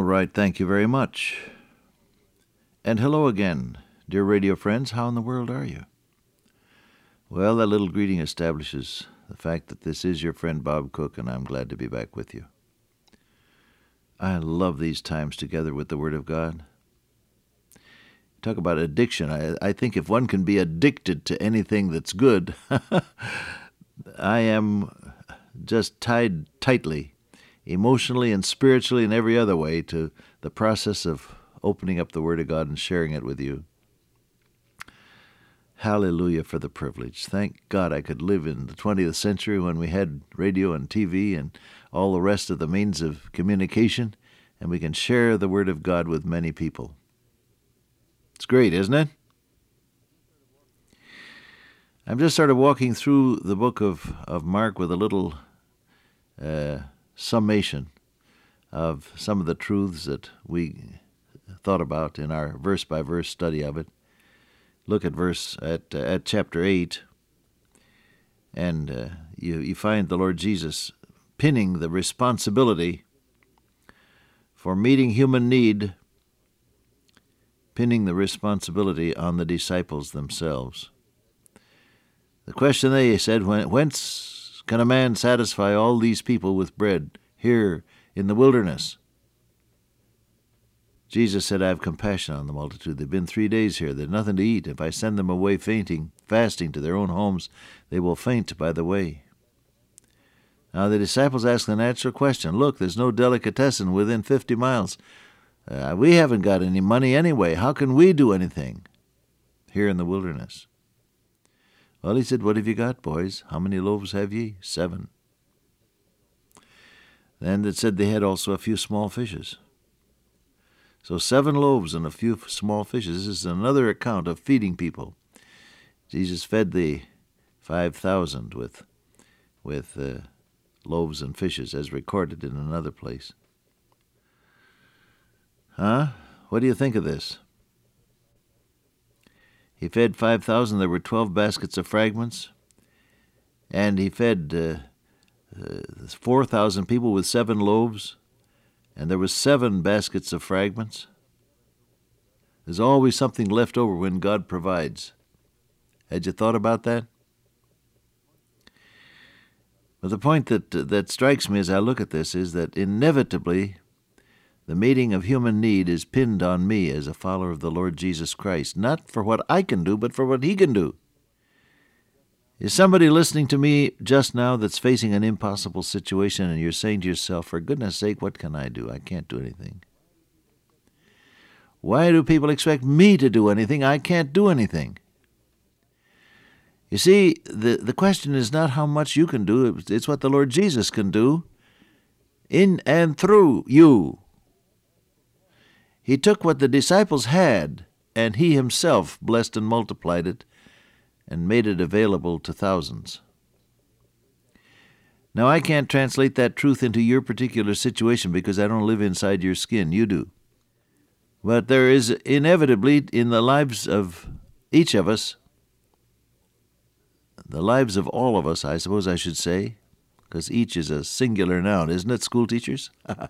right, thank you very much. And hello again, dear radio friends. How in the world are you? Well, that little greeting establishes the fact that this is your friend Bob Cook, and I'm glad to be back with you. I love these times together with the Word of God. Talk about addiction. I think if one can be addicted to anything that's good, I am just tied tightly, emotionally and spiritually and every other way, to the process of opening up the Word of God and sharing it with you. Hallelujah for the privilege. Thank God I could live in the 20th century when we had radio and TV and all the rest of the means of communication, and we can share the Word of God with many people. It's great, isn't it? I've just started walking through the book of Mark with a little summation of some of the truths that we thought about in our verse-by-verse study of it. Look at chapter 8, and you find the Lord Jesus pinning the responsibility for meeting human need, pinning the responsibility on the disciples themselves. The question they said, whence can a man satisfy all these people with bread here in the wilderness? Jesus said, I have compassion on the multitude. They've been 3 days here. There's nothing to eat. If I send them away fasting to their own homes, they will faint by the way. Now the disciples asked the natural question, look, there's no delicatessen within 50 miles. We haven't got any money anyway. How can we do anything here in the wilderness? Well, he said, what have you got, boys? How many loaves have ye? 7. Then it said they had also a few small fishes. So 7 loaves and a few small fishes. This is another account of feeding people. Jesus fed the 5,000 with loaves and fishes, as recorded in another place. Huh? What do you think of this? He fed 5,000. There were 12 baskets of fragments. And he fed 4,000 people with 7 loaves. And there was 7 baskets of fragments. There's always something left over when God provides. Had you thought about that? But the point that strikes me as I look at this is that inevitably the meeting of human need is pinned on me as a follower of the Lord Jesus Christ, not for what I can do, but for what He can do. Is somebody listening to me just now that's facing an impossible situation, and you're saying to yourself, for goodness sake, what can I do? I can't do anything. Why do people expect me to do anything? I can't do anything. You see, the question is not how much you can do, it's what the Lord Jesus can do in and through you. He took what the disciples had, and He Himself blessed and multiplied it, and made it available to thousands. Now, I can't translate that truth into your particular situation because I don't live inside your skin. You do. But there is inevitably in the lives of each of us, the lives of all of us, I suppose I should say, because each is a singular noun, isn't it, school teachers?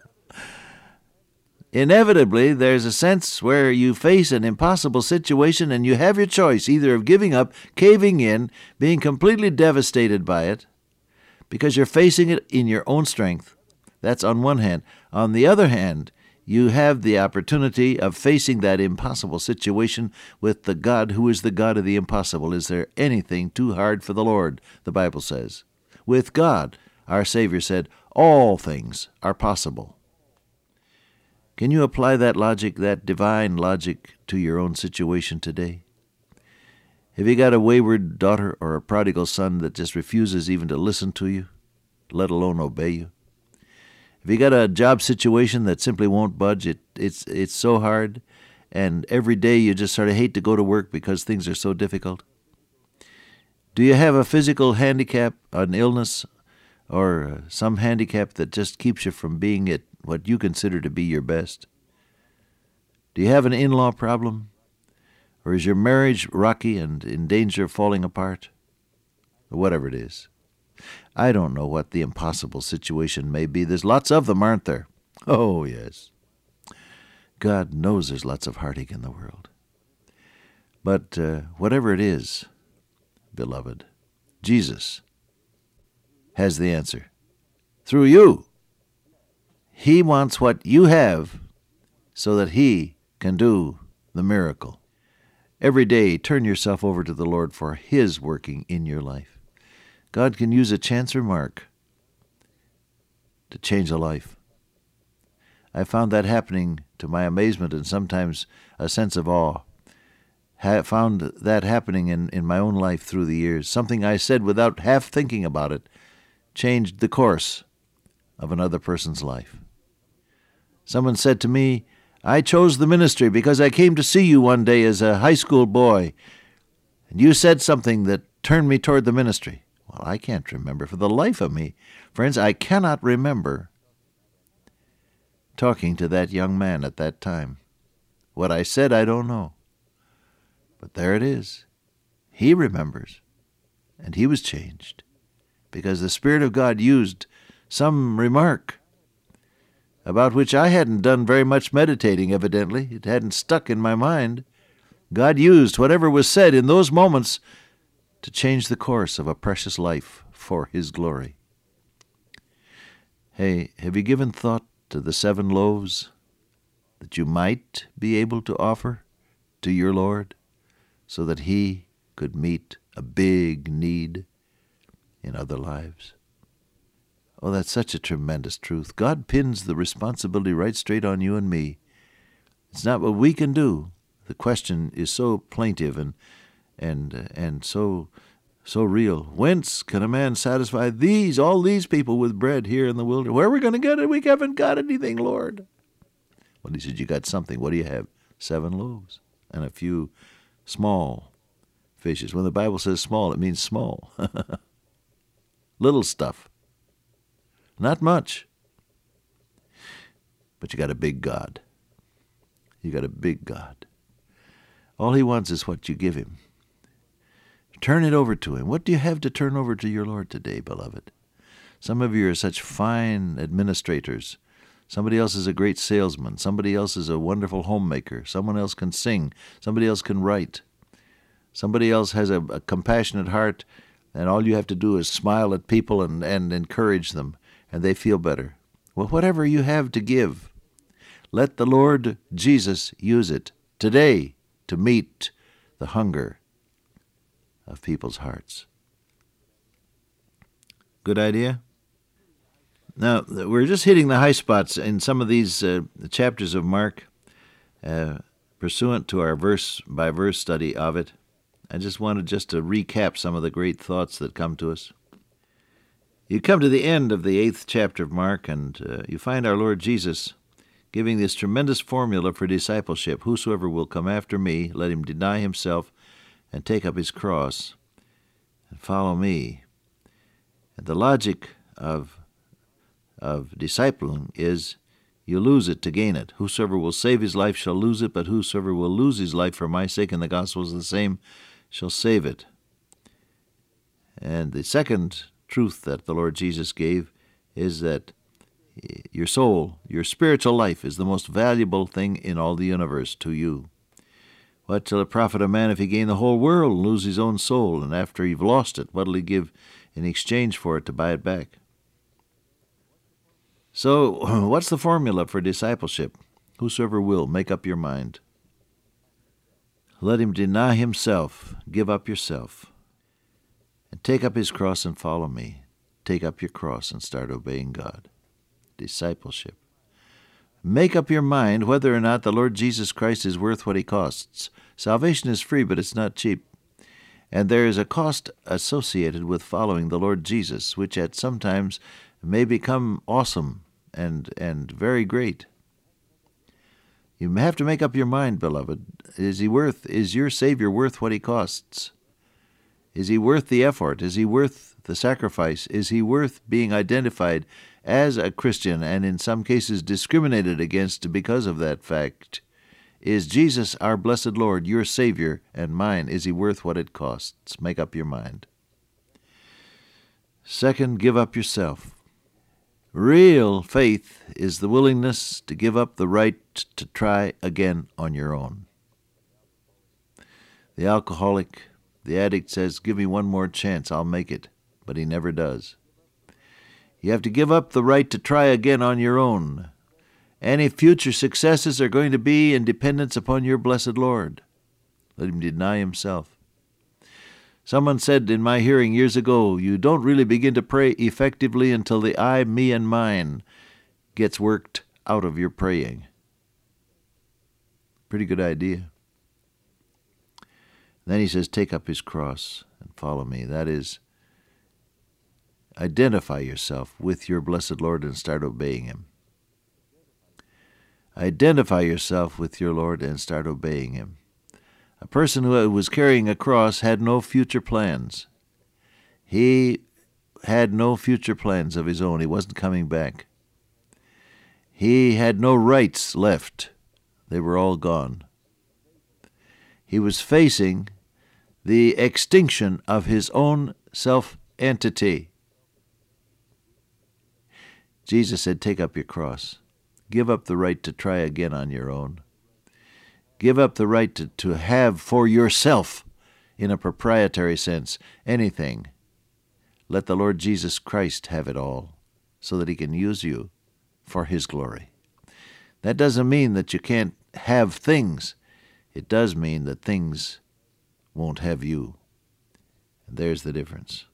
Inevitably, there's a sense where you face an impossible situation and you have your choice either of giving up, caving in, being completely devastated by it, because you're facing it in your own strength. That's on one hand. On the other hand, you have the opportunity of facing that impossible situation with the God who is the God of the impossible. Is there anything too hard for the Lord? The Bible says. With God, our Savior said, all things are possible. Can you apply that logic, that divine logic, to your own situation today? Have you got a wayward daughter or a prodigal son that just refuses even to listen to you, let alone obey you? Have you got a job situation that simply won't budge? It's so hard, and every day you just sort of hate to go to work because things are so difficult? Do you have a physical handicap, an illness, or some handicap that just keeps you from being at what you consider to be your best? Do you have an in-law problem? Or is your marriage rocky and in danger of falling apart? Or whatever it is. I don't know what the impossible situation may be. There's lots of them, aren't there? Oh, yes. God knows there's lots of heartache in the world. But whatever it is, beloved, Jesus has the answer. Through you. He wants what you have so that He can do the miracle. Every day, turn yourself over to the Lord for His working in your life. God can use a chance remark to change a life. I found that happening to my amazement and sometimes a sense of awe. Found that happening in my own life through the years. Something I said without half thinking about it changed the course of another person's life. Someone said to me, I chose the ministry because I came to see you one day as a high school boy, and you said something that turned me toward the ministry. Well, I can't remember for the life of me. Friends, I cannot remember talking to that young man at that time. What I said, I don't know. But there it is. He remembers, and he was changed because the Spirit of God used some remark about which I hadn't done very much meditating, evidently. It hadn't stuck in my mind. God used whatever was said in those moments to change the course of a precious life for His glory. Hey, have you given thought to the 7 loaves that you might be able to offer to your Lord so that He could meet a big need in other lives? Oh, that's such a tremendous truth. God pins the responsibility right straight on you and me. It's not what we can do. The question is so plaintive and so real. Whence can a man satisfy all these people with bread here in the wilderness? Where are we going to get it? We haven't got anything, Lord. Well, He said, you got something. What do you have? 7 loaves and a few small fishes. When the Bible says small, it means small. Little stuff. Not much. But you got a big God. You got a big God. All He wants is what you give Him. Turn it over to Him. What do you have to turn over to your Lord today, beloved? Some of you are such fine administrators. Somebody else is a great salesman. Somebody else is a wonderful homemaker. Someone else can sing. Somebody else can write. Somebody else has a compassionate heart, and all you have to do is smile at people and encourage them, and they feel better. Well, whatever you have to give, let the Lord Jesus use it today to meet the hunger of people's hearts. Good idea? Now, we're just hitting the high spots in some of these chapters of Mark, pursuant to our verse-by-verse study of it. I just wanted to recap some of the great thoughts that come to us. You come to the end of the 8th chapter of Mark, and you find our Lord Jesus giving this tremendous formula for discipleship. Whosoever will come after me, let him deny himself and take up his cross and follow me. And the logic of discipling is you lose it to gain it. Whosoever will save his life shall lose it, but whosoever will lose his life for my sake and the gospel is the same shall save it. And the second truth that the Lord Jesus gave is that your soul, your spiritual life, is the most valuable thing in all the universe to you. What shall it profit a man if he gain the whole world and lose his own soul? And after you've lost it, what will he give in exchange for it to buy it back? So, what's the formula for discipleship? Whosoever will, make up your mind. Let him deny himself, give up yourself, and take up his cross and follow me. Take up your cross and start obeying God. Discipleship. Make up your mind whether or not the Lord Jesus Christ is worth what He costs. Salvation is free, but it's not cheap. And there is a cost associated with following the Lord Jesus, which at some times may become awesome and very great. You have to make up your mind, beloved. Is your Savior worth what He costs? Is He worth the effort? Is He worth the sacrifice? Is He worth being identified as a Christian and in some cases discriminated against because of that fact? Is Jesus, our blessed Lord, your Savior and mine? Is He worth what it costs? Make up your mind. Second, give up yourself. Real faith is the willingness to give up the right to try again on your own. The alcoholic, the addict says, "Give me one more chance, I'll make it," but he never does. You have to give up the right to try again on your own. Any future successes are going to be in dependence upon your blessed Lord. Let him deny himself. Someone said in my hearing years ago, you don't really begin to pray effectively until the I, me, and mine gets worked out of your praying. Pretty good idea. Then he says, take up his cross and follow me. That is, identify yourself with your blessed Lord and start obeying him. Identify yourself with your Lord and start obeying him. A person who was carrying a cross had no future plans. He had no future plans of his own. He wasn't coming back. He had no rights left. They were all gone. He was facing the extinction of his own self-entity. Jesus said, take up your cross. Give up the right to try again on your own. Give up the right to have for yourself, in a proprietary sense, anything. Let the Lord Jesus Christ have it all, so that he can use you for his glory. That doesn't mean that you can't have things. It does mean that things won't have you. And there's the difference.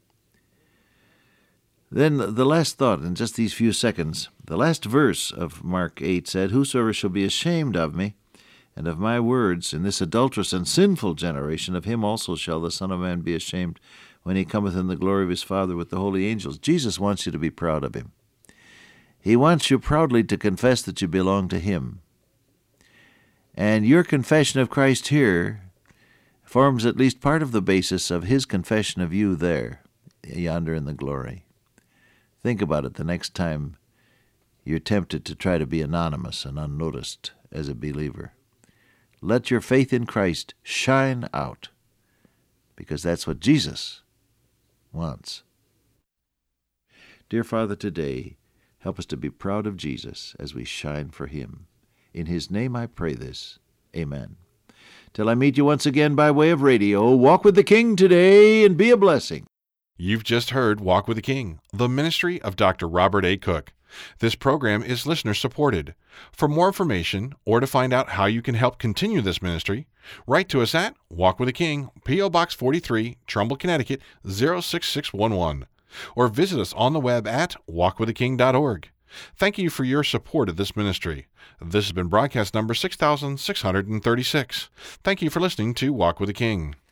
Then the last thought, in just these few seconds, the last verse of Mark 8 said, whosoever shall be ashamed of me and of my words in this adulterous and sinful generation, of him also shall the Son of Man be ashamed when he cometh in the glory of his Father with the holy angels. Jesus wants you to be proud of him. He wants you proudly to confess that you belong to him. And your confession of Christ here forms at least part of the basis of his confession of you there, yonder in the glory. Think about it the next time you're tempted to try to be anonymous and unnoticed as a believer. Let your faith in Christ shine out, because that's what Jesus wants. Dear Father, today, help us to be proud of Jesus as we shine for him. In his name I pray this. Amen. Till I meet you once again by way of radio, walk with the King today and be a blessing. You've just heard Walk with the King, the ministry of Dr. Robert A. Cook. This program is listener-supported. For more information or to find out how you can help continue this ministry, write to us at Walk with the King, P.O. Box 43, Trumbull, Connecticut, 06611, or visit us on the web at walkwiththeking.org. Thank you for your support of this ministry. This has been broadcast number 6636. Thank you for listening to Walk with the King.